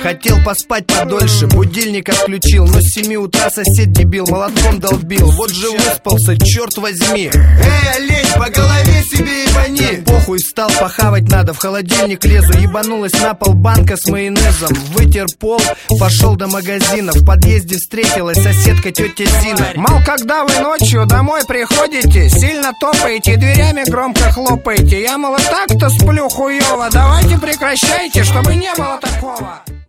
Хотел поспать подольше, будильник отключил, но с 7 утра сосед дебил молотком долбил. Вот же выспался, черт возьми. Эй, олень, по голове себе ебани. Похуй, встал, похавать надо, в холодильник лезу. Ебанулась на пол банка с майонезом. Вытер пол, пошел до магазина. В подъезде встретилась соседка тетя Зина. Мол, когда вы ночью домой приходите, сильно топаете и дверями громко хлопаете. Я, мол, и так-то сплю хуёво. Давайте прекращайте, чтобы не было такого.